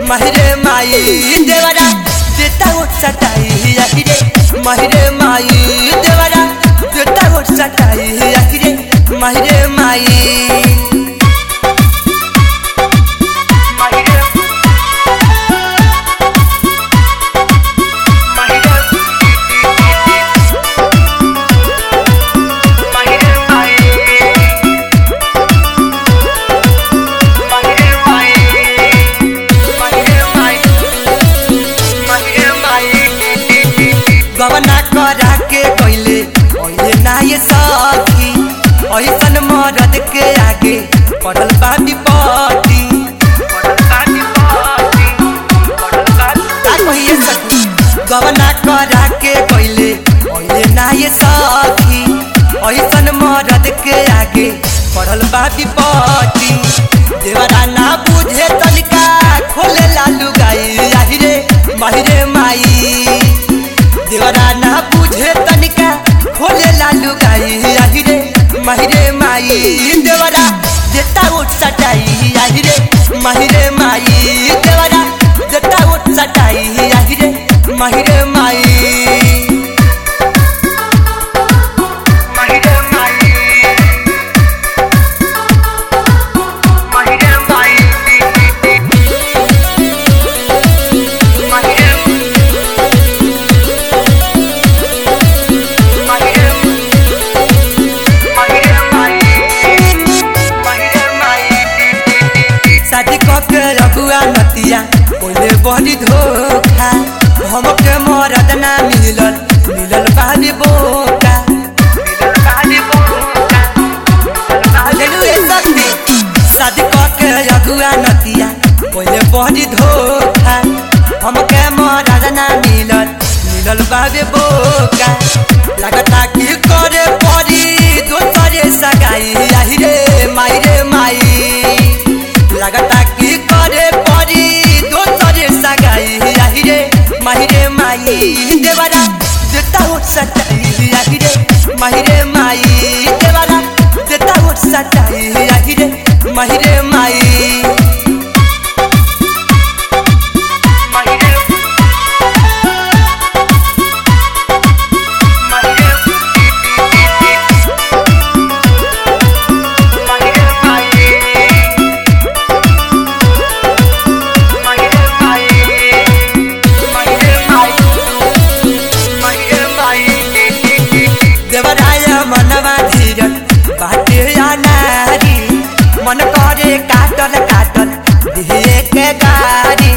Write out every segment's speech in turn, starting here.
महिरे माई देवरा देता हो सटाई आखिरे महिरे माई देवरा देता हो सटाई आखिरे महिरे माई गवना करा के कोइले ओइले ना ये सखी ओइसन मरद के आगे पड़ल बा विपत्ति गवना करा के कोइले ओइले ना ये सखी ओइसन मरद के आगे पड़ल बा विपत्ति देवरा ना बुझे तनिका खोले लालू गाई आहिरे महिरे माई देवरा ना बुझे तनिका खोले लालू गाई आहिरे महिरे माई देवरा देता उठ सटाई आहिरे महिरे माई देवरा देता उठ सटाई आहिरे महिरे माई रघुआ नतिया बोले बड़ी धोखा हमके मरद ना मिलल मिलल बाली बोका शादी करके रघुआ नतिया बोले बड़ी धोखा हमके मरद ना मिलल मिलल बाली बोका लगता कि करे पड़ी दोसरे सगाई आहिरे मायरे माई लगता कि करे पड़ी दोसरे सगाई आहिरे महिरे माई देवरा देता हो सटाई आहिरे महिरे माई देवरा देता हो सटाई आहिरे महिरे माई मनवा धीरज बाटे अनारी मन करे काटल काटल दिहे के गारी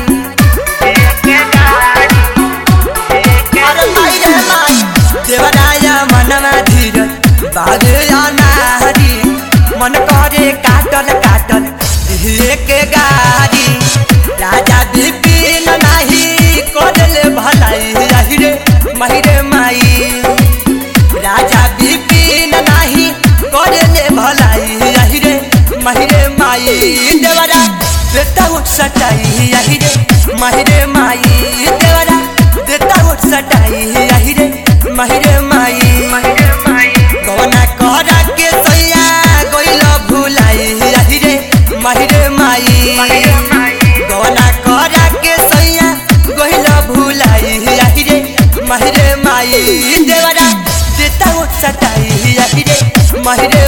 देवराया मनवा धीरज बाटे अनारी मन करे काटल काटल दिहे के गारी राजा विपिन नाही करले भलाई आहिरे महिरे माई राजा विपिन नाही करले भलाई आहिरे महिरे माई देवरा देता उठ सटाई आहिरे महिरे माई देवरा देता उठ सटाई आहिरे महिरे माई गवना करा के सैया गइल भुलाई आहिरे महिरे माई गवना करा के सैया गइल भुलाई आहिरे महिरे माई देवरा देता उठ सटाई आहिरे महिरे